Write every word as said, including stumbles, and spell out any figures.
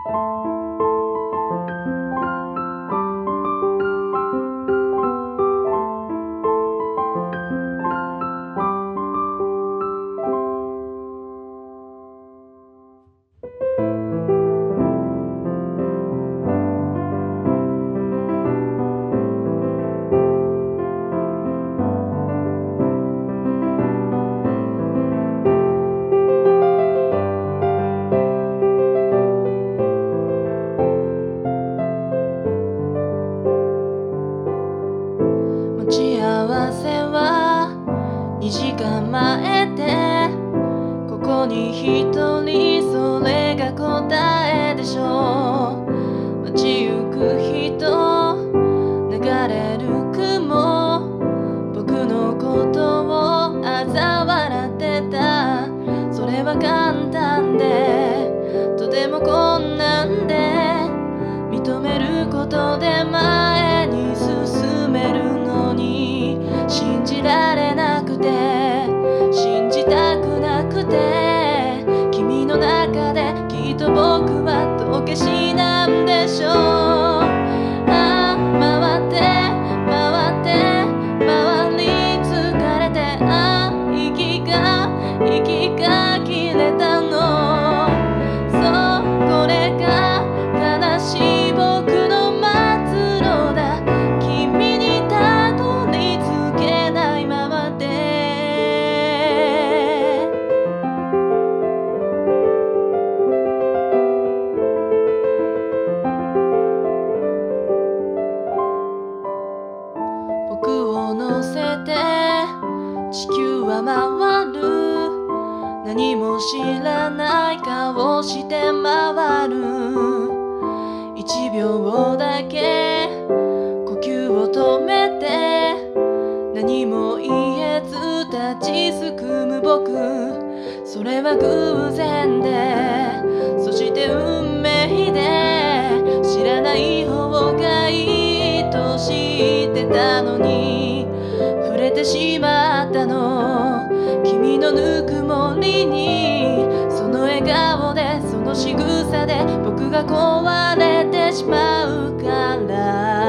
待ち合わせはにじかんまえで、ここにひとり、それが答えでしょう。街行く人、流れる雲、僕のことを嘲笑ってた。それは簡単でとても困難で、認めることで前に進めるのに信じられなくて、信じたくなくて、君の中できっと僕は道化師なんでしょう。ああ回って回って回り疲れて、ああ息が息が切れたの。そうこれが悲しい僕の末路だ。君にたどり着けないままで、僕を乗せて地球は回る。何も知らない顔して回る。一秒だけ呼吸を止めて、何も言えず立ちすくむ僕。それは偶然で、そして運命で、知らない方がいいと知ってたのに触れてしまったの。君のぬくもりに、その笑顔でその仕草で僕が壊れてしまうから。